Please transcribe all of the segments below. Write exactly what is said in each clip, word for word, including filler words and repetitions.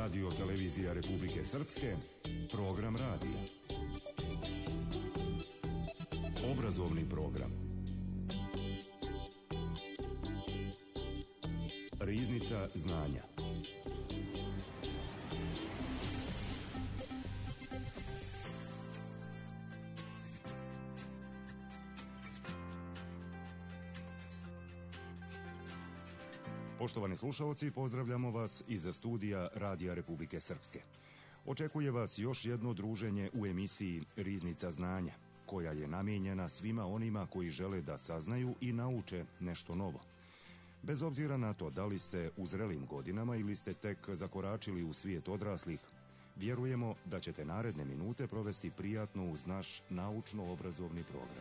Radio Televizija Republike Srpske, program radija. Obrazovni program. Riznica znanja. Poštovani slušalci, pozdravljamo vas iz studija Radija Republike Srpske. Očekuje vas još jedno druženje u emisiji Riznica znanja, koja je namijenjena svima onima koji žele da saznaju i nauče nešto novo. Bez obzira na to da li ste u zrelim godinama ili ste tek zakoračili u svijet odraslih, vjerujemo da ćete naredne minute provesti prijatno uz naš naučno-obrazovni program.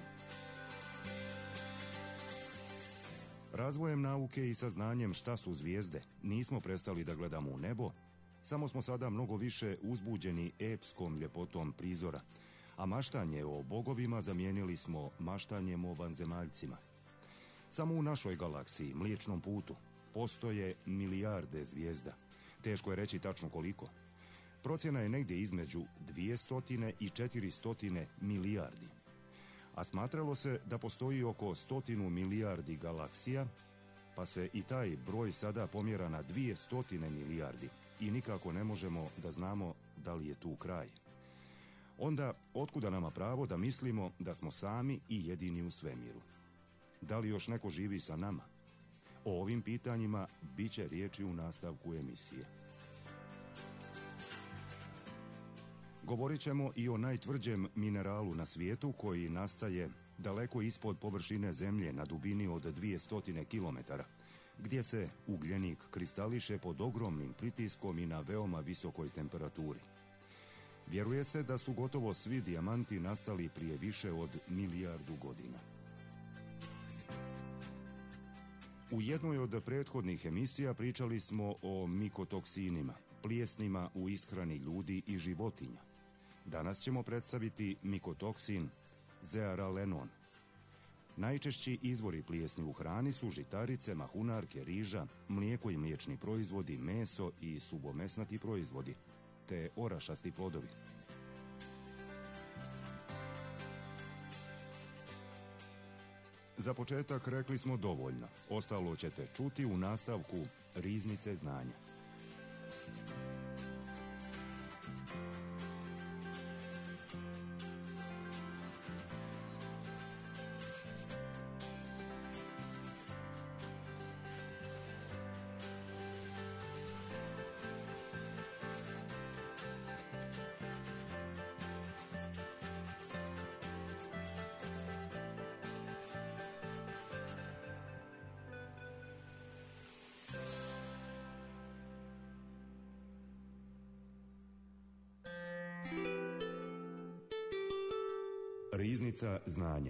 Razvojem nauke i saznanjem šta su zvijezde, nismo prestali da gledamo u nebo, samo smo sada mnogo više uzbuđeni epskom ljepotom prizora, a maštanje o bogovima zamijenili smo maštanjem o vanzemaljcima. Samo u našoj galaksiji, Mliječnom putu, postoje milijarde zvijezda. Teško je reći tačno koliko. Procjena je negdje između dvjesto i četiristo milijardi. A smatralo se da postoji oko stotinu milijardi galaksija, pa se i taj broj sada pomjera na dvjesto milijardi i nikako ne možemo da znamo da li je tu kraj. Onda, otkuda nama pravo da mislimo da smo sami i jedini u svemiru? Da li još neko živi sa nama? O ovim pitanjima bit će riječi u nastavku emisije. Govorit ćemo i o najtvrđem mineralu na svijetu koji nastaje daleko ispod površine zemlje na dubini od dvjesto kilometara, gdje se ugljenik kristališe pod ogromnim pritiskom i na veoma visokoj temperaturi. Vjeruje se da su gotovo svi dijamanti nastali prije više od milijardu godina. U jednoj od prethodnih emisija pričali smo o mikotoksinima, plijesnima u ishrani ljudi i životinja. Danas ćemo predstaviti mikotoksin zearalenon. Najčešći izvori plijesni u hrani su žitarice, mahunarke, riža, mlijeko i mliječni proizvodi, meso i subomesnati proizvodi, te orašasti plodovi. Za početak rekli smo dovoljno. Ostalo ćete čuti u nastavku Riznice znanja. Riznica znanja.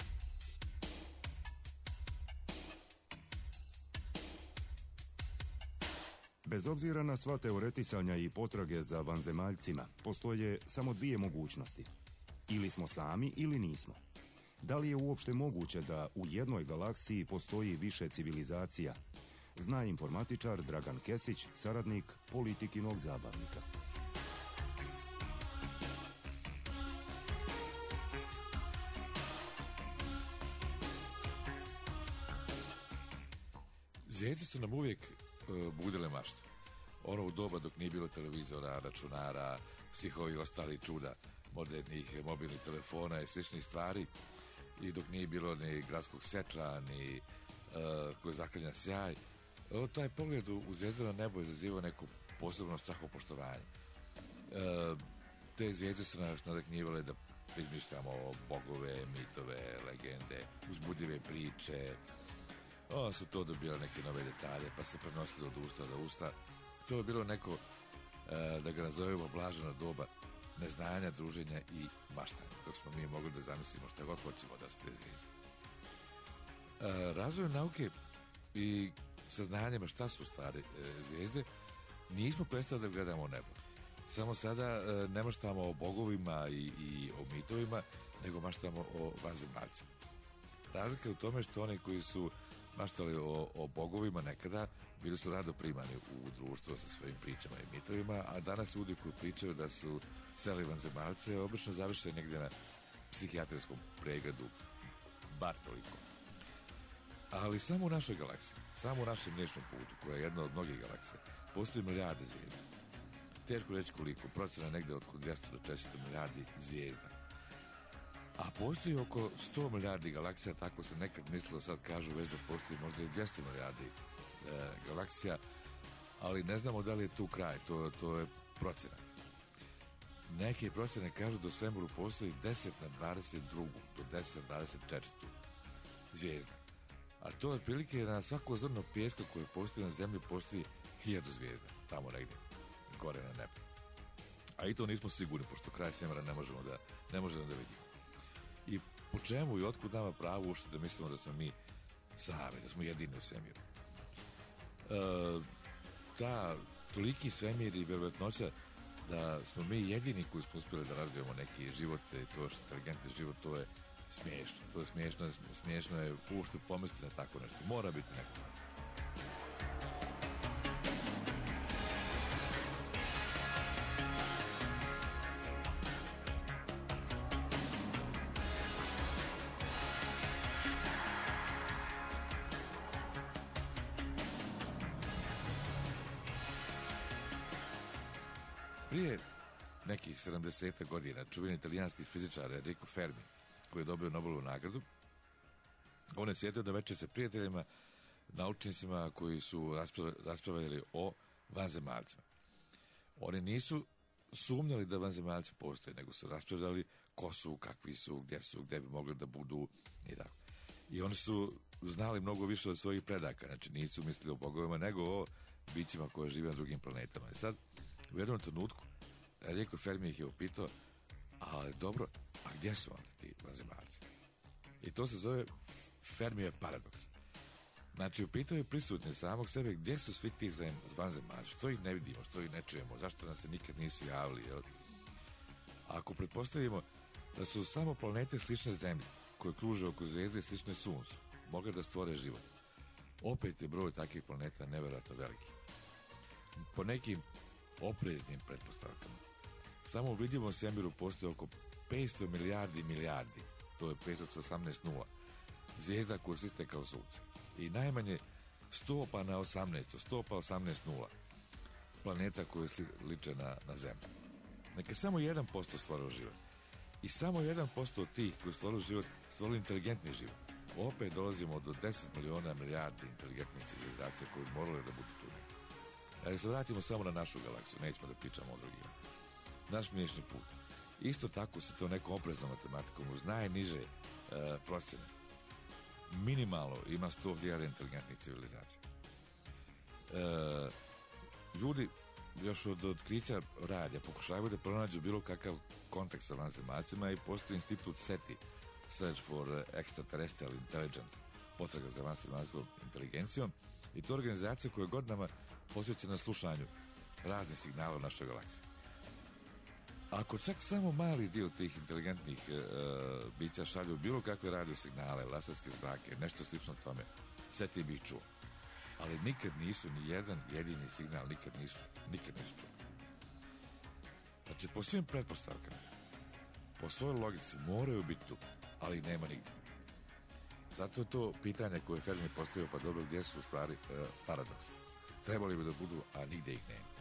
Bez obzira na sva teoretisanja i potrage za vanzemaljcima, postoje samo dvije mogućnosti. Ili smo sami ili nismo. Da li je uopšte moguće da u jednoj galaksiji postoji više civilizacija? Zna informatičar Dragan Kesić, saradnik Politikinog zabavnika. Zvijezde su nam uvijek uh, budile maštu. Ono u doba dok nije bilo televizora, računara, svih ovih ostalih čuda, modernih mobilnih telefona i sličnih stvari, i dok nije bilo ni gradskog svjetla, ni uh, koji zaklanja sjaj, uh, taj pogled u, u zvijezdano nebo izazivao neko posebno strahopoštovanje. Uh, te zvijezde su nas nadaknjivale da izmišljamo bogove, mitove, legende, uzbudljive priče. Onda su to dobile neke nove detalje, pa se prenosilo od usta do usta. To je bilo neko, e, da ga nazovemo, blaženo doba neznanja, druženja i maštanja, dok smo mi mogli da zamislimo šta god hoćemo da su te zvijezde. E, razvojem nauke i saznanjima šta su stvari e, zvijezde, nismo prestali da gledamo nebo. Samo sada e, ne maštamo o bogovima i, i o mitovima, nego maštamo o vanzemaljcima. Razlika je u tome što oni koji su maštali o, o bogovima nekada, bili su rado primani u društvo sa svojim pričama i mitovima, a danas ljudi koji pričaju da su seli vanzemaljce obično završe negdje na psihijatrijskom pregledu, bar toliko. Ali samo u našoj galaksiji, samo u našem mliječnom putu, koja je jedna od mnogih galaksija, postoji milijarde zvijezda. Teško reći koliko, procena negdje od dvjesto do četiristo milijardi zvijezda. A postoji oko sto milijardi galaksija, tako se nekad mislilo, sad kažu već da postoji možda i dvjesto milijardi e, galaksija, ali ne znamo da li je tu kraj, to, to je procena. Neke procene kažu da u svemiru postoji deset na dvadeset dva do deset na dvadeset četiri zvijezda. A to je otprilike na svako zrno pijeska koje postoji na zemlji postoji hiljadu zvijezda, tamo negdje, gore na nebu. A i to nismo sigurni, pošto kraj svemira ne možemo da, ne možemo da vidimo. I po čemu i otkud nama pravo uopšte da mislimo da smo mi sami, da smo jedini u svemiru. E, ta toliki svemir i vjerovatnoća da smo mi jedini koji smo uspjeli da razvijemo neki živote, to je inteligentni život, to je smiješno. To je smiješno, smiješno je uopšte pomisliti na tako nešto. Mora biti neko tako. Prije nekih sedamdeset godina čuveni italijanski fizičar Enrico Fermi, koji je dobio Nobelovu nagradu, on je sjetio da večer sa prijateljima, naučnicima koji su raspravljali o vanzemaljcima. Oni nisu sumnjali da vanzemaljci postoje, nego su raspravljali ko su, kakvi su, gdje su, gdje bi mogli da budu i tako. I oni su znali mnogo više od svojih predaka, znači nisu mislili o bogovima, nego o bićima koje žive na drugim planetama. I sad, u jednom trenutku, Enrico Fermi ih je upitao, ali dobro, a gdje su onda ti vanzemaljci? I to se zove Fermijev paradoks. Znači, upitao je prisutni samog sebe gdje su svi ti vanzemaljci, što ih ne vidimo, što ih ne čujemo, zašto nam se nikad nisu javili, jel? Ako pretpostavimo da su samo planete slične zemlji, koje kruže oko zvijezde slične suncu, mogle da stvore život, opet je broj takvih planeta nevjerojatno veliki. Po nekim opreznim pretpostavkama, samo u vidljivom svemiru postoji oko petsto milijardi milijardi, to je petsto osamnaest nula, zvijezda koje su iste kao sunce. I najmanje sto pa na osamnaest, sto pa osamnaest nula planeta koje liče na, na zemlju. Neka samo jedan posto stvorilo život. I samo jedan posto od tih koji stvorili život, stvorili inteligentni život. Opet dolazimo do deset miliona milijardi inteligentnih civilizacija koje morale da budu tu. Da se vratimo samo na našu galaksiju, nećemo da pričamo o drugima. Naš mliječni put. Isto tako se to nekom opreznom matematikom uz najniže e, procene. Minimalno ima sto hiljada inteligentnih civilizacija. E, ljudi još od otkrića radija pokušavaju da pronađu bilo kakav kontakt sa vanzemaljcima i postoji institut SETI, Search for Extraterrestrial Intelligence, potraga za vanzemaljskom inteligencijom, i to je organizacija koja je godinama posvećena slušanju raznih signala u našoj galaksiji. Ako čak samo mali dio tih inteligentnih e, bića šalju bilo kakve radio signale, laserske zrake, nešto slično tome, SETI bi ih čuo. Ali nikad nisu ni jedan jedini signal, nikad nisu, nikad nisu čuo. Znači, po svim pretpostavkama, po svojoj logici moraju biti tu, ali nema nigdje. Zato je to pitanje koje Fermi postavio, pa dobro, gdje su u stvari e, paradoksi. Trebali bi da budu, a nigdje ih nema.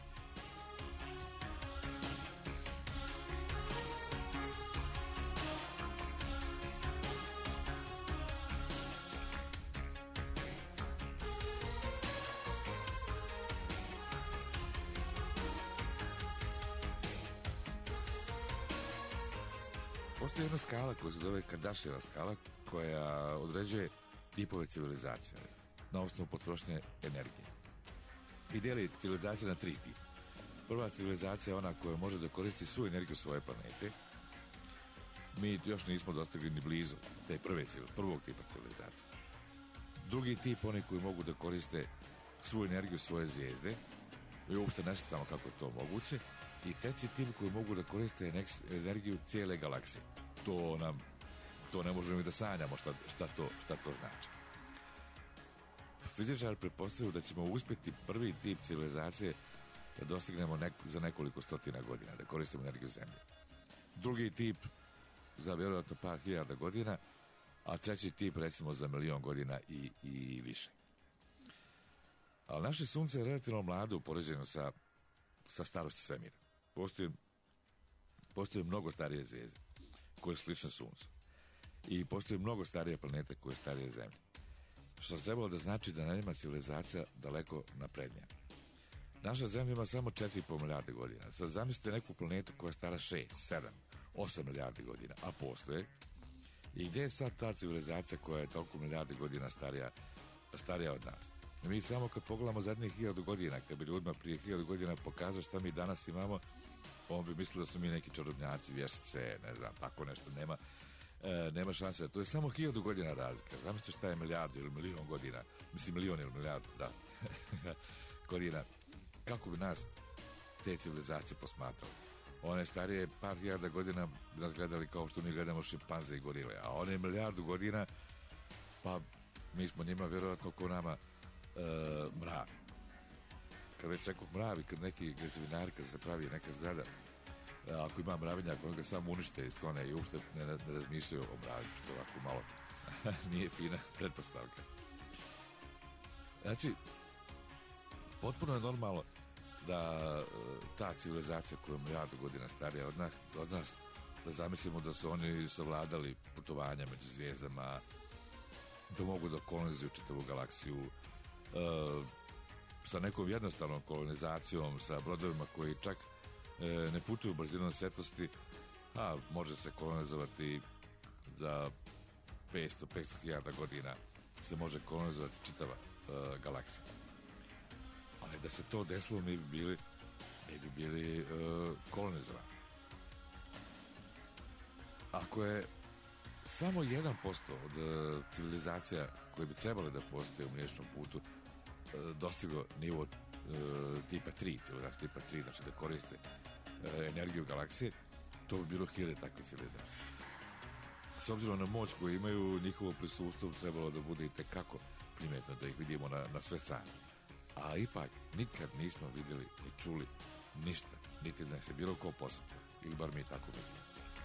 Postoji jedna skala koja se zove Kardashianova skala, koja određuje tipove civilizacije na osnovu potrošnje energije. I dijeli civilizacije na tri tipa. Prva civilizacija je ona koja može da koristi svu energiju svoje planete. Mi još nismo dostigli ni blizu te prve, prvog tipa civilizacije. Drugi tip, oni koji mogu da koriste svu energiju svoje zvijezde, i uopšte ne znamo kako je to moguće. I treći tip koji mogu da koriste energiju cijele galaksije. To nam, to ne možemo i da sanjamo šta, šta, to, šta to znači. fizičari pretpostavljaju da ćemo uspjeti prvi tip civilizacije da dostignemo nek za nekoliko stotina godina, da koristimo energiju zemlje. Drugi tip za vjerojatno par hiljada godina, a treći tip recimo za milion godina i, i više. Ali naše sunce je relativno mlado u poređenju sa, sa starosti svemira. Postoje, postoje mnogo starije zvijezde koje su slične suncu. I postoje mnogo starije planete koje su starije zemlje. Što je trebalo da znači da nema civilizacija daleko naprednija. Naša zemlja ima samo četiri i po milijarde godina. Sad zamislite neku planetu koja je stara šest, sedam, osam milijardi godina, a postoje. I gdje je sad ta civilizacija koja je toliko milijardi godina starija, starija od nas? Mi samo kad pogledamo zadnjih hiljadu godina, kad bi ljudima prije hiljadu godina pokazao šta mi danas imamo, on bi mislio da su mi neki čarobnjaci, vješice, ne znam, tako nešto, nema, e, nema šanse. To je samo hiljadu godina razlika. Zamislite šta je milijardu ili milion godina, mislim milion ili milijardu, da, godina. Kako bi nas te civilizacije posmatrali? One starije par hiljada godina bi nas gledali kao što mi gledamo šimpanze i gorile, a one milijardu godina, pa mi smo njima vjerojatno ko nama e, mravi. Kad već rekao mravi, kad neki građevinari, kad se pravi neka zgrada, ako ima mravinja, ako ga samo unište i sklone i uopšte ne, ne razmišljaju o mravinu, što ovako malo nije fina pretpostavka. Znači, potpuno je normalno da ta civilizacija koja je milijardu godina starija od nas, od nas, da zamislimo da su oni savladali putovanja među zvijezdama, da mogu da kolonizuju čitavu galaksiju, e, sa nekom jednostavnom kolonizacijom, sa brodovima koji čak e, ne putuju brzinom svjetlosti, a može se kolonizovati za petsto hiljada godina, se može kolonizovati čitava e, galaksija. Ali da se to desilo, mi bi bili, mi bi bili e, kolonizovani. Ako je samo jedan posto od e, civilizacija koje bi trebale da postoje u Mliječnom putu e, dostiglo nivo e, tipa tri, civilizacija tipa tri, znači da koriste e, energiju galaksije, to bi bilo hiljade takve civilizacije. S obzirom na moć koju imaju, njihovo prisustvo trebalo da bude i tekako primjetno, da ih vidimo na, na sve strane. A ipak nikad nismo vidjeli ni čuli ništa, niti da se bilo ko posjetio, ili bar mi tako mislimo.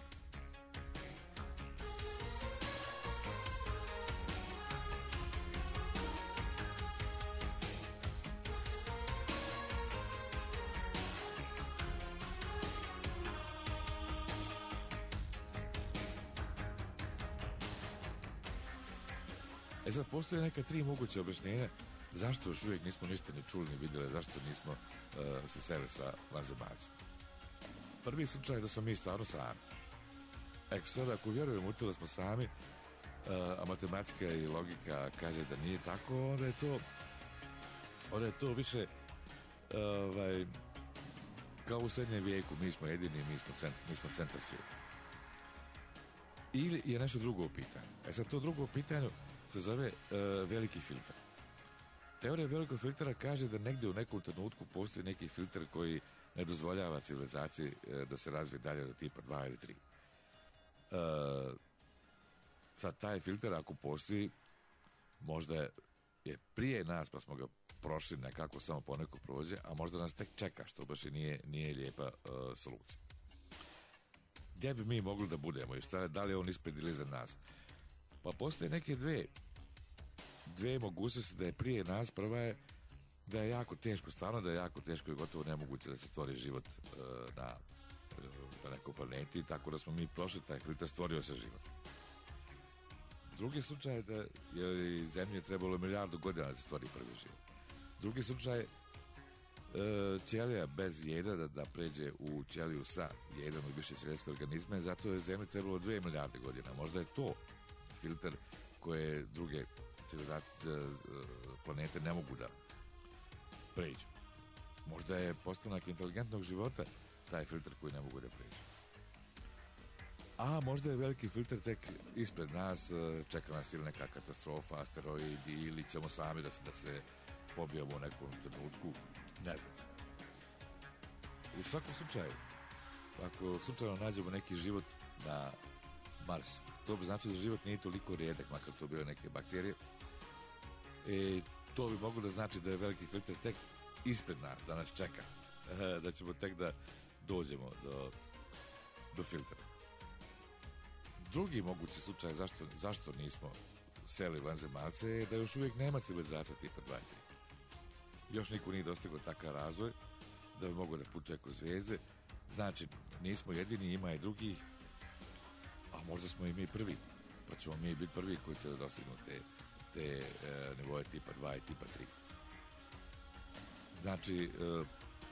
E sad, postoje neka tri moguće objašnjenja zašto još uvijek nismo ništa ni čuli ni vidjeli, zašto nismo uh, se seli sa vanzemaljcima. Prvi slučaj je da smo mi stvarno sami. Eko sad, ako vjerujemo u to da smo sami, uh, a matematika i logika kaže da nije tako, onda je to onda je to više uh, ovaj, kao u srednjem vijeku, mi smo jedini, mi smo centar, mi smo centar svijeta. Ili je nešto drugo pitanje. E sad, to drugo pitanje se zove uh, veliki filter. Teorija velikog filtera kaže da negdje u nekom trenutku postoji neki filter koji ne dozvoljava civilizaciji uh, da se razvije dalje do tipa dva ili tri. Uh, sad, taj filter ako postoji, možda je prije nas, pa smo ga prošli nekako, samo poneko prođe, a možda nas tek čeka, što baš i nije, nije lijepa uh, solucija. Gdje bi mi mogli da budemo i šta, da li je on ispred ili za nas? Pa postoje neke dve dve mogućnosti da je prije nas. Prva je da je jako teško, stvarno da je jako teško i gotovo nemoguće da se stvori život uh, na, na nekoj planeti, tako da smo mi prošli taj filter, stvorio se život. Drugi slučaj je da je zemlje trebalo milijardu godina da se stvori prvi život. Drugi slučaj je uh, ćelija bez jeda da, da pređe u ćeliju sa jedom i više ćelijske organizme, zato je zemlji trebalo dve milijarde godina. Možda je to filter koje druge civilizacije planete ne mogu da pređu. Možda je postanak inteligentnog života taj filter koji ne mogu da pređu. A možda je veliki filter tek ispred nas, čeka nas ili neka katastrofa, asteroidi, ili ćemo sami da se, da se pobijemo u nekom trenutku, ne znam se. U svakom slučaju, ako slučajno nađemo neki život na Marsu, to bi znači da život nije toliko rijedak, makar to bile neke bakterije. E, to bi moglo da znači da je veliki filter tek ispred nas, da nas čeka, da ćemo tek da dođemo do, do filtera. Drugi mogući slučaj zašto, zašto nismo seli vanzemaljce je da još uvijek nema civilizacija tipa dva i tri. Još niko nije dostigao takav razvoj da bi mogao da putuje kroz zvijezde. Znači, nismo jedini, ima i drugih, a možda smo i mi prvi, pa ćemo mi biti prvi koji će da dostignu te, te e, nivoje tipa dva i tipa tri. Znači, e,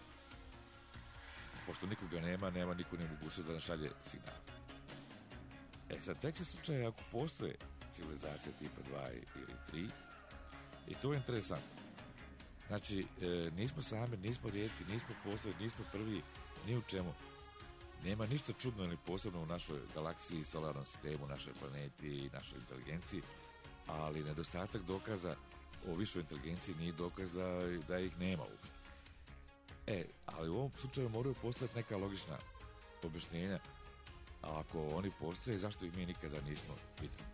pošto nikoga nema, nema niko ne mogućnost da našalje signal. E sad, treći slučaj je ako postoje civilizacija tipa dva ili tri, i to je interesantno. Znači, e, nismo sami, nismo rijetki, nismo poslednji, nismo prvi, ni u čemu. Nema ništa čudno ili posebno u našoj galaksiji, solarnom sistemu, našoj planeti i našoj inteligenciji, ali nedostatak dokaza o višoj inteligenciji nije dokaz da, da ih nema uopšte. E, ali u ovom slučaju moraju postojati neka logična objašnjenja, a ako oni postoje, zašto ih mi nikada nismo vidjeli?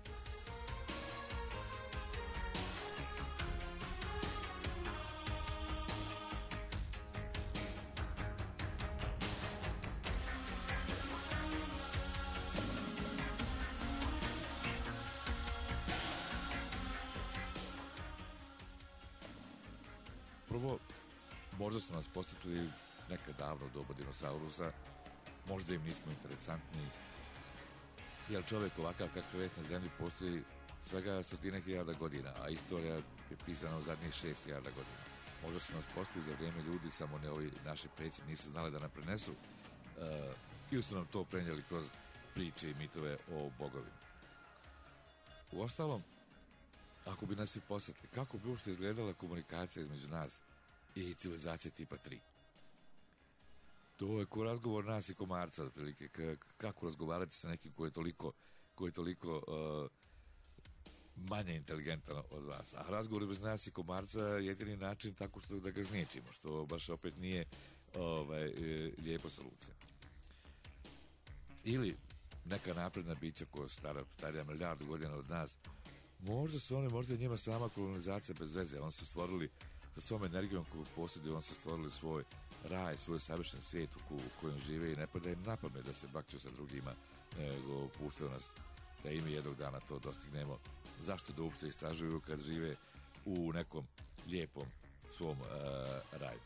Prvo, možda su nas posjetili nekad davno u doba dinosaurusa, možda im nismo interesantni, jer čovjek ovakav kakav je na zemlji postoji svega stotinak hiljada godina, a istorija je pisana u zadnjih šest hiljada godina. Možda su nas postojili za vrijeme ljudi, samo ne ovi naši preci nisu znali da nam prenesu, uh, ili su nam to prenijeli kroz priče i mitove o bogovima. Uostalom, ako bi nas i posjetili, kako bi uopšte izgledala komunikacija između nas i civilizacije tipa tri? To je ko razgovor nas i komarca, otprilike, k- kako razgovarati sa nekim koji je toliko, koji je toliko uh, manje inteligentan od vas. A razgovor bez nas i komarca je jedini način tako što da ga znečimo, što baš opet nije ovaj, lijepo solucija. Ili neka napredna bića koja stara, starija milijardu godina od nas, možda su oni, možda je njima sama kolonizacija bez veze. Oni su stvorili sa svom energijom koju posjeduju, oni su stvorili svoj raj, svoj savršen svijet u, u kojem žive i ne pada im na pamet da se bakću sa drugima, nego puštaju nas da i mi jednog dana to dostignemo. Zašto da uopšte istražuju kad žive u nekom lijepom svom uh, raju?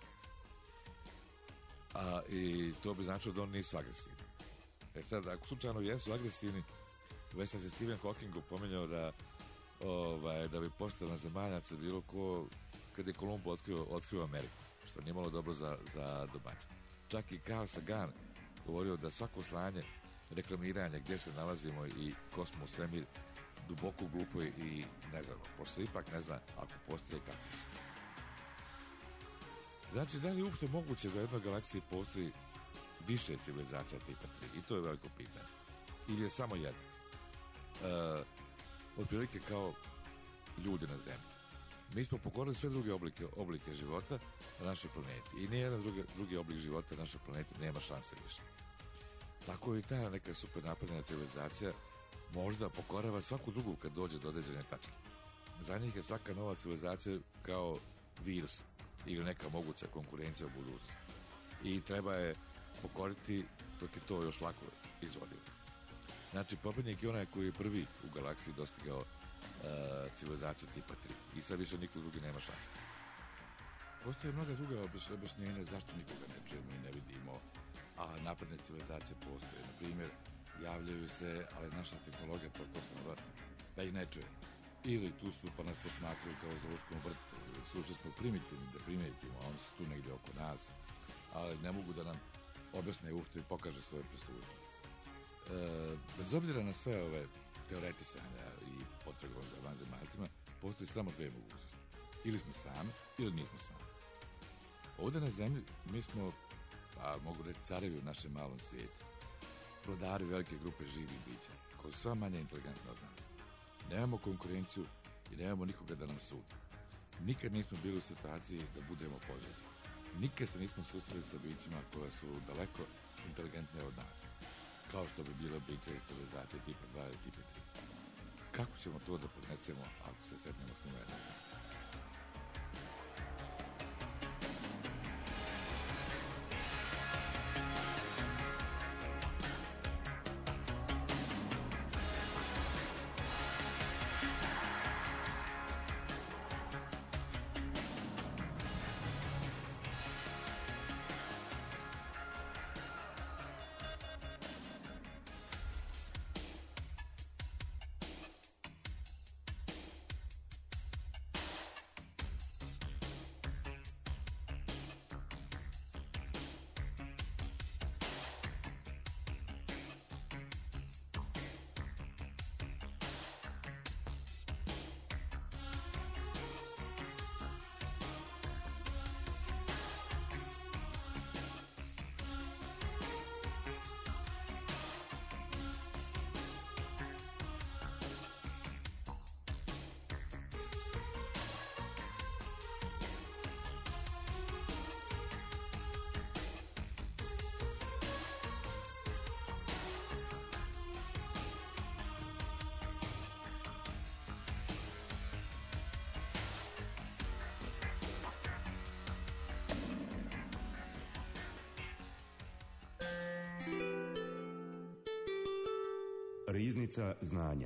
A, i to bi značilo da oni nisu agresivni. E sad, ako slučajno jesu agresivni, već sam se Stephen Hawkingu pominjao da ovaj, da bi postala zemaljaca bilo ko kada je Kolumbo otkrio, otkrio Ameriku, što nije malo dobro za, za domaćine. Čak i Carl Sagan govorio da svako slanje reklamiranja gdje se nalazimo i kosmos, svemir, duboko glupo i ne znam, pošto se ipak ne zna ako postoje kakvi su. Znači, da li je uopšte moguće da u jednoj galaksiji postoji više civilizacija tipa tri? I to je veliko pitanje. Ili je samo jedna? Uh, otprilike kao ljudi na zemlji. Mi smo pokorili sve druge oblike, oblike života na našoj planeti. I nijedan drugi, drugi oblik života na našoj planeti nema šanse više. Tako i ta neka supernapredna civilizacija možda pokorava svaku drugu kad dođe do određene tačke. Za njih je svaka nova civilizacija kao virus ili neka moguća konkurencija u budućnosti. I treba je pokoriti dok je to još lako izvodivo. Znači, pobjednik je onaj koji je prvi u galaksiji dostigao uh, civilizaciju tipa tri. I sad više niko drugi nema šanse. Postoje mnoga druga objašnjenja zašto nikoga ne čujemo i ne vidimo, a napredne civilizacije postoje. Na primjer, javljaju se, ali naša tehnologija toliko slaba da ih ne čuje. Ili tu su pa nas posmatraju kao zoološkom vrtu. Slušali smo primitivni da primetimo, a oni su tu negdje oko nas, ali ne mogu da nam objasne uopšte i pokaže svoje prisutnost. E, bez obzira na sve ove teoretisanja i potragom za vanzemaljcima, postoji samo dve mogućnosti. Ili smo sami, ili nismo sami. Ovdje na zemlji mi smo, a mogu reći, carevi u našem malom svijetu. Vladari velike grupe živih bića, koji su sva manje inteligentni od nas. Nemamo konkurenciju i nemamo nikoga da nam sudi. Nikad nismo bili u situaciji da budemo poželjni. Nikad se nismo susreli sa bićima koja su daleko inteligentnije od nas. Kao što bi bilo bića iz civilizacije tipa dva ili tipa tri. Kako ćemo to da podnesemo ako se setnemo s njima jednog dana? Riznica znanja.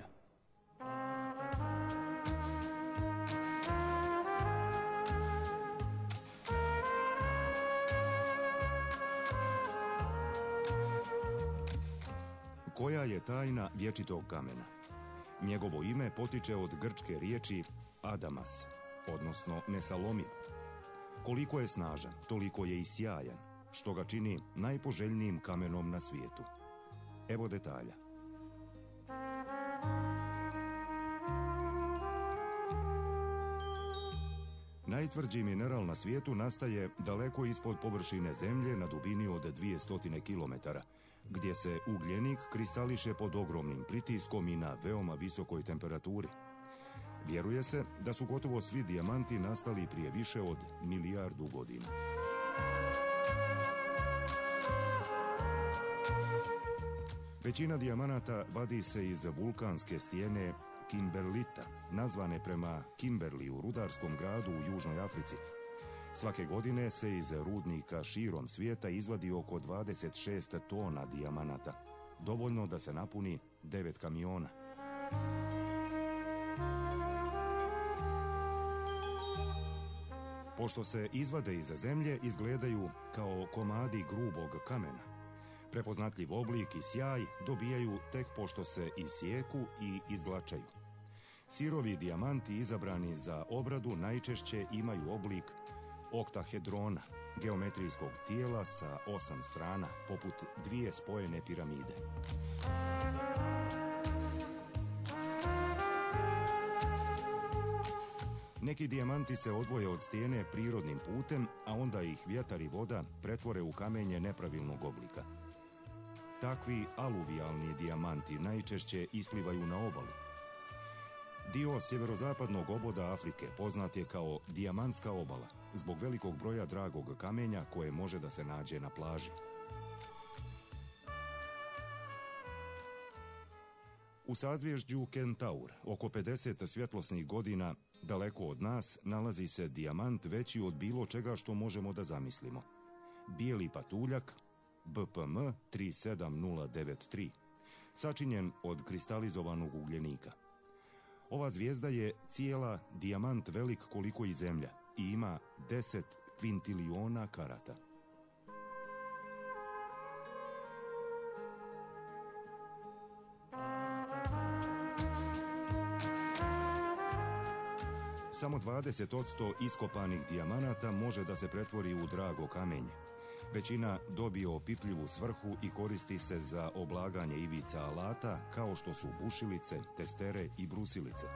Koja je tajna vječitog kamena? Njegovo ime potiče od grčke riječi adamas, odnosno nesalomiv. Koliko je snažan, toliko je i sjajan, što ga čini najpoželjnijim kamenom na svijetu. Evo detalja. Najtvrđi mineral na svijetu nastaje daleko ispod površine zemlje na dubini od dvjesto kilometara, gdje se ugljenik kristališe pod ogromnim pritiskom i na veoma visokoj temperaturi. Vjeruje se da su gotovo svi dijamanti nastali prije više od milijardu godina. Većina dijamanata vadi se iz vulkanske stijene Kimberlita, nazvane prema Kimberliju, rudarskom gradu u Južnoj Africi. Svake godine se iz rudnika širom svijeta izvadi oko dvadeset šest tona dijamanata, dovoljno da se napuni devet kamiona. Pošto se izvade iz zemlje, izgledaju kao komadi grubog kamena. Prepoznatljiv oblik i sjaj dobijaju tek pošto se isjeku i izglačaju. Sirovi dijamanti izabrani za obradu najčešće imaju oblik oktahedrona, geometrijskog tijela sa osam strana, poput dvije spojene piramide. Neki dijamanti se odvoje od stijene prirodnim putem, a onda ih vjetar i voda pretvore u kamenje nepravilnog oblika. Takvi aluvijalni dijamanti najčešće isplivaju na obalu. Dio sjeverozapadnog oboda Afrike poznat je kao dijamantska obala, zbog velikog broja dragog kamenja koje može da se nađe na plaži. U sazvježđu Kentaur, oko pedeset svjetlosnih godina daleko od nas, nalazi se dijamant veći od bilo čega što možemo da zamislimo. Bijeli patuljak B P M tri sedam nula devet tri, sačinjen od kristalizovanog ugljenika. Ova zvijezda je cijela dijamant velik koliko i zemlja i ima deset kvintiliona karata. Samo dvadeset posto iskopanih dijamanata može da se pretvori u drago kamenje. Većina dobije opipljivu svrhu i koristi se za oblaganje ivica alata kao što su bušilice, testere i brusilice.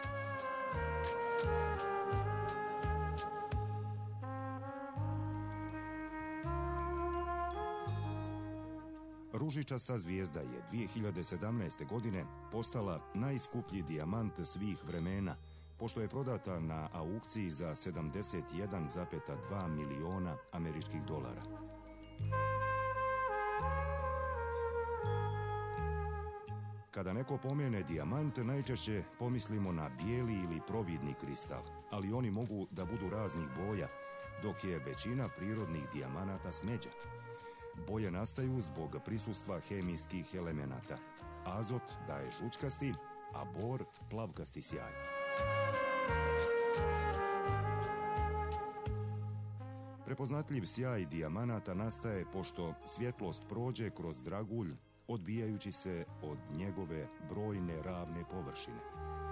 Ružičasta zvijezda je dvije hiljade sedamnaeste. godine postala najskuplji dijamant svih vremena, pošto je prodata na aukciji za sedamdeset jedan zarez dva miliona američkih dolara. Kada neko pomene dijamant, najčešće pomislimo na bijeli ili providni kristal, ali oni mogu da budu raznih boja, dok je većina prirodnih dijamanata smeđa. Boje nastaju zbog prisustva hemijskih elemenata. Azot daje žučkasti, a bor plavkasti sjaj. Prepoznatljiv sjaj dijamanata nastaje pošto svjetlost prođe kroz dragulj, odbijajući se od njegove brojne ravne površine.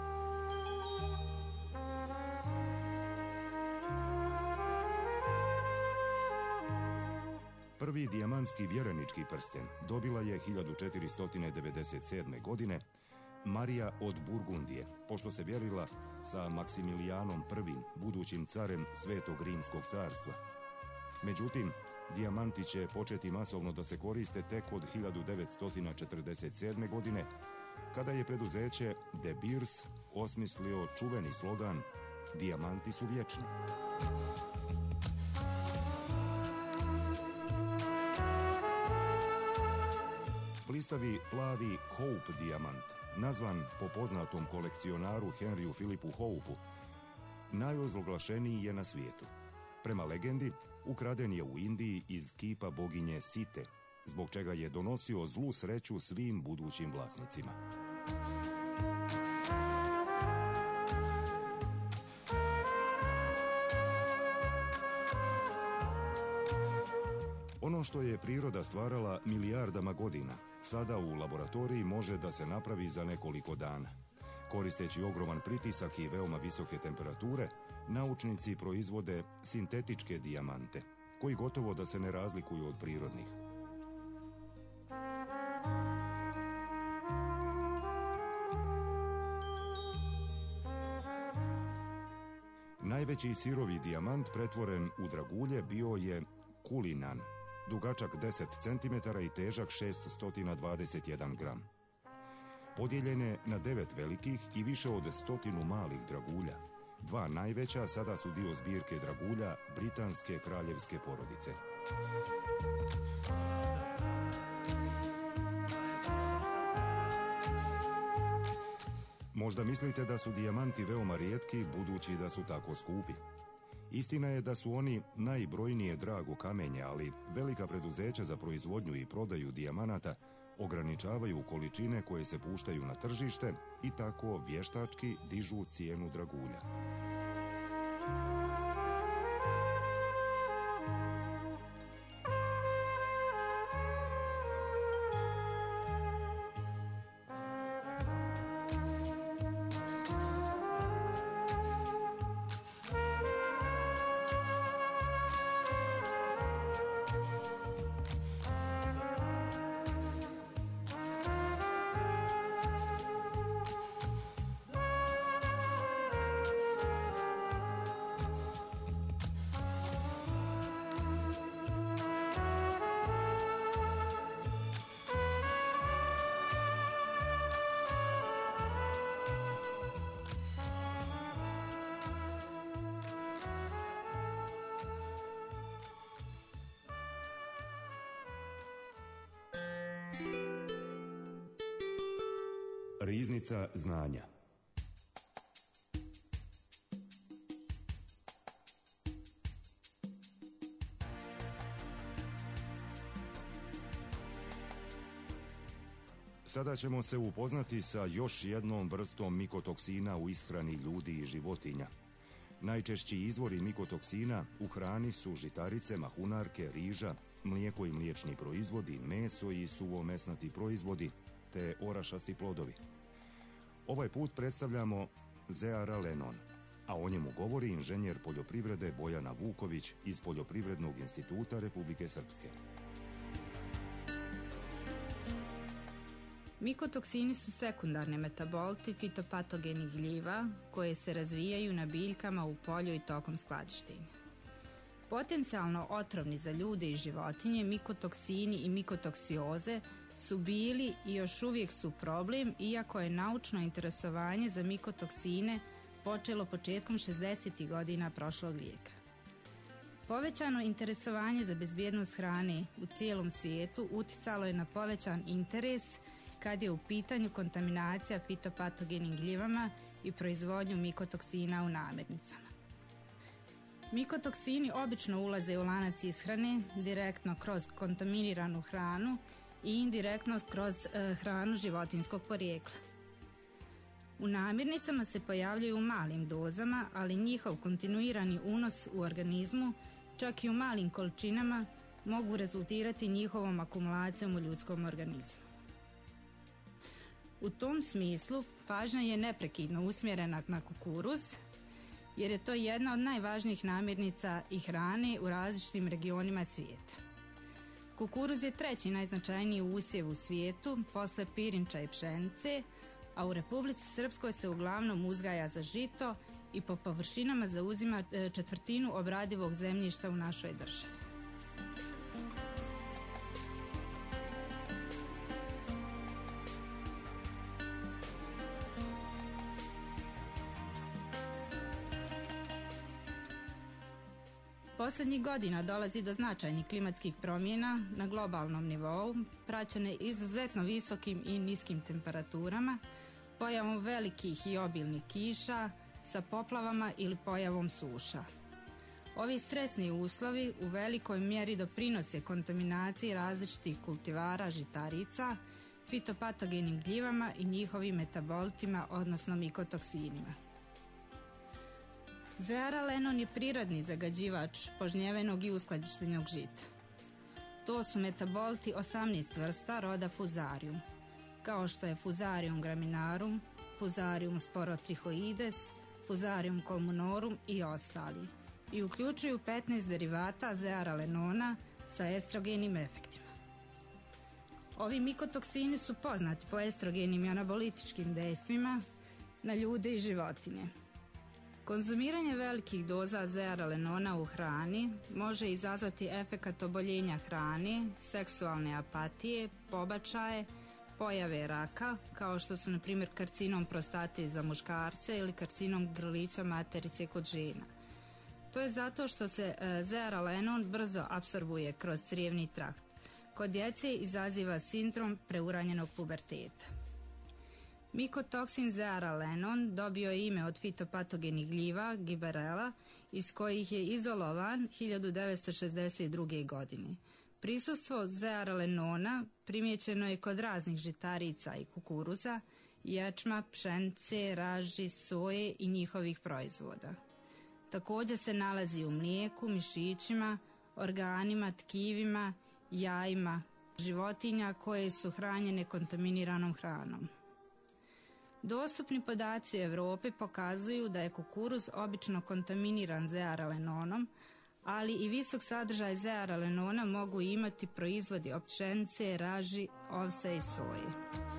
Prvi dijamantski vjerenički prsten dobila je hiljadu četiristo devedeset sedme. godine Marija od Burgundije, pošto se vjerila sa Maksimilijanom prvim, budućim carem Svetog Rimskog carstva. Međutim, dijamanti će početi masovno da se koriste tek od hiljadu devetsto četrdeset sedme. godine, kada je preduzeće De Beers osmislio čuveni slogan "Dijamanti su vječni". Blistavi plavi Hope dijamant, nazvan po poznatom kolekcionaru Henryu Philipu Hopeu, najozloglašeniji je na svijetu. Prema legendi, ukraden je u Indiji iz kipa boginje Site, zbog čega je donosio zlu sreću svim budućim vlasnicima. Ono što je priroda stvarala milijardama godina, sada u laboratoriji može da se napravi za nekoliko dana. Koristeći ogroman pritisak i veoma visoke temperature, naučnici proizvode sintetičke dijamante, koji gotovo da se ne razlikuju od prirodnih. Najveći sirovi dijamant pretvoren u dragulje bio je Kulinan, dugačak deset centimetara i težak šeststo dvadeset jedan gram. Podijeljen je na devet velikih i više od stotinu malih dragulja. Dva najveća sada su dio zbirke dragulja britanske kraljevske porodice. Možda mislite da su dijamanti veoma rijetki, budući da su tako skupi. Istina je da su oni najbrojnije drago kamenje, ali velika preduzeća za proizvodnju i prodaju dijamanata ograničavaju količine koje se puštaju na tržište i tako vještački dižu cijenu dragulja. Riznica znanja. Sada ćemo se upoznati sa još jednom vrstom mikotoksina u ishrani ljudi i životinja. Najčešći izvori mikotoksina u hrani su žitarice, mahunarke, riža, mlijeko i mliječni proizvodi, meso i suvomesnati proizvodi, te orašasti plodovi. Ovaj put predstavljamo zearalenon, a o njemu govori inženjer poljoprivrede Bojana Vuković iz Poljoprivrednog instituta Republike Srpske. Mikotoksini su sekundarne metaboliti fitopatogenih gljiva koje se razvijaju na biljkama u polju i tokom skladištenja. Potencijalno otrovni za ljude i životinje, mikotoksini i mikotoksioze su bili i još uvijek su problem, iako je naučno interesovanje za mikotoksine počelo početkom šezdesetih godina prošlog vijeka. Povećano interesovanje za bezbjednost hrane u cijelom svijetu uticalo je na povećan interes kad je u pitanju kontaminacija fitopatogenim gljivama i proizvodnju mikotoksina u namirnicama. Mikotoksini obično ulaze u lanac ishrane direktno kroz kontaminiranu hranu i indirektno kroz e, hranu životinjskog porijekla. U namirnicama se pojavljaju u malim dozama, ali njihov kontinuirani unos u organizmu, čak i u malim količinama, mogu rezultirati njihovom akumulacijom u ljudskom organizmu. U tom smislu pažnja je neprekidno usmjerena na kukuruz, jer je to jedna od najvažnijih namirnica i hrane u različitim regionima svijeta. Kukuruz je treći najznačajniji usjev u svijetu posle pirinča i pšenice, a u Republici Srpskoj se uglavnom uzgaja za žito i po površinama zauzima četvrtinu obradivog zemljišta u našoj državi. Posljednjih godina dolazi do značajnih klimatskih promjena na globalnom nivou, praćene izuzetno visokim i niskim temperaturama, pojavom velikih i obilnih kiša, sa poplavama ili pojavom suša. Ovi stresni uslovi u velikoj mjeri doprinose kontaminaciji različitih kultivara žitarica, fitopatogenim gljivama i njihovim metabolitima, odnosno mikotoksinima. Zearalenone je prirodni zagađivač požnjevenog i uskladištenog žita. To su metaboliti osamnaest vrsta roda Fusarium, kao što je Fusarium graminarum, Fusarium sporotrichoides, Fusarium culminorum i ostali, i uključuju petnaest derivata zearalenona sa estrogenim efektima. Ovi mikotoksini su poznati po estrogenim i anabolitičkim dejstvima na ljude i životinje. Konzumiranje velikih doza zearalenona u hrani može izazvati efekat oboljenja hrane, seksualne apatije, pobačaje, pojave raka, kao što su na primjer karcinom prostate za muškarce ili karcinom grlića materice kod žena. To je zato što se e, zearalenon brzo apsorbuje kroz crijevni trakt. Kod djece izaziva sindrom preuranjenog puberteta. Mikotoksin zearalenon dobio je ime od fitopatogenih gljiva, giberela, iz kojih je izolovan hiljadu devetsto šezdeset druge. godine. Prisustvo zearalenona primijećeno je kod raznih žitarica i kukuruza, ječma, pšenice, raži, soje i njihovih proizvoda. Također se nalazi u mlijeku, mišićima, organima, tkivima, jajima životinja koje su hranjene kontaminiranom hranom. Dostupni podaci u Europi pokazuju da je kukuruz obično kontaminiran zearalenonom, ali i visok sadržaj zearalenona mogu imati proizvodi od pšenice, raži, ovsa i soje.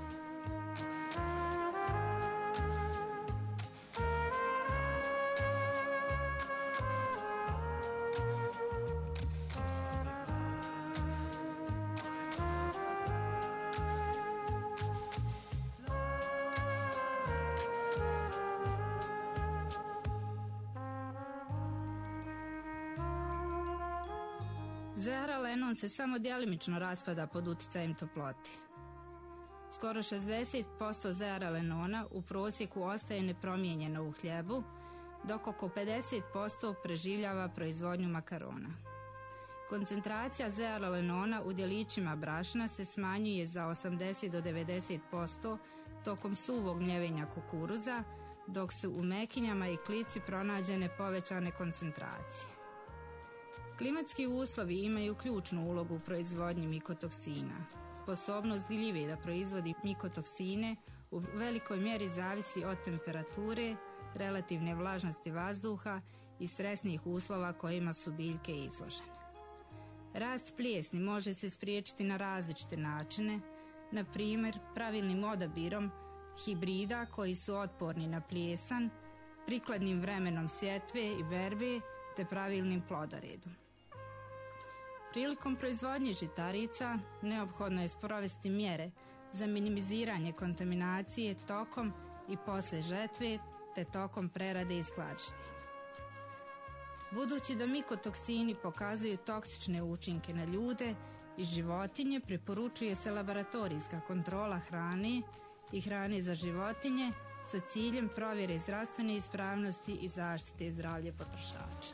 Zearalenon se samo djelimično raspada pod utjecajem toplote. Skoro šezdeset posto zearalenona u prosjeku ostaje nepromijenjeno u hljebu, dok oko pedeset posto preživljava proizvodnju makarona. Koncentracija zearalenona u djelićima brašna se smanjuje za osamdeset do devedeset posto tokom suvog mljevenja kukuruza, dok su u mekinjama i klici pronađene povećane koncentracije. Klimatski uslovi imaju ključnu ulogu u proizvodnji mikotoksina. Sposobnost gljive da proizvodi mikotoksine u velikoj mjeri zavisi od temperature, relativne vlažnosti vazduha i stresnih uslova kojima su biljke izložene. Rast plijesni može se spriječiti na različite načine, na primjer pravilnim odabirom hibrida koji su otporni na plijesan, prikladnim vremenom sjetve i berbe te pravilnim plodoredom. Prilikom proizvodnje žitarica neophodno je sprovesti mjere za minimiziranje kontaminacije tokom i poslije žetve te tokom prerade i skladištenja. Budući da mikotoksini pokazuju toksične učinke na ljude i životinje, preporučuje se laboratorijska kontrola hrane i hrane za životinje sa ciljem provjere zdravstvene ispravnosti i zaštite zdravlja potrošača.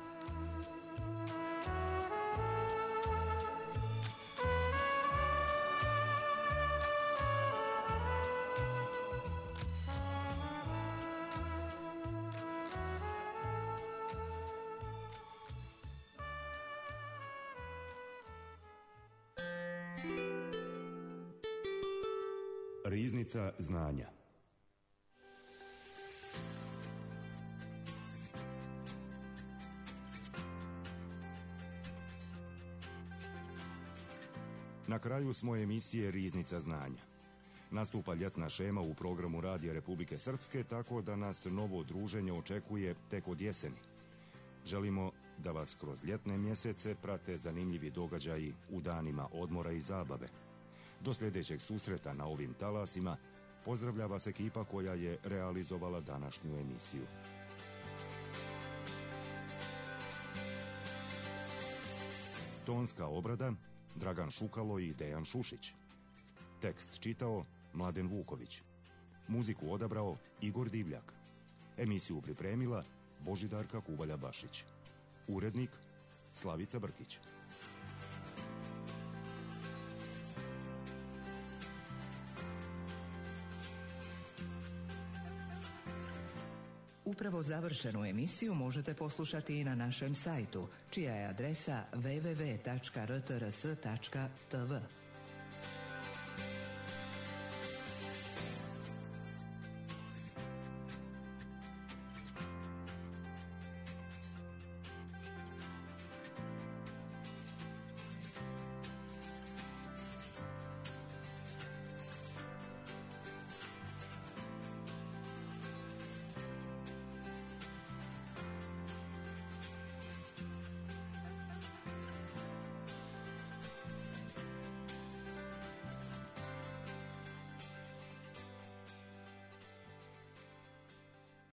Riznica znanja. Na kraju smo emisije Riznica znanja. Nastupa ljetna šema u programu Radija Republike Srpske, tako da nas novo druženje očekuje tek od jeseni. Želimo da vas kroz ljetne mjesece prate zanimljivi događaji u danima odmora i zabave. Do sljedećeg susreta na ovim talasima pozdravlja vas ekipa koja je realizovala današnju emisiju. Tonska obrada Dragan Šukalo i Dejan Šušić. Tekst čitao Mladen Vuković. Muziku odabrao Igor Divljak. Emisiju pripremila Božidarka Kubalja Bašić. Urednik Slavica Brkić. Upravo završenu emisiju možete poslušati i na našem sajtu, čija je adresa w w w tačka r t r s tačka t v.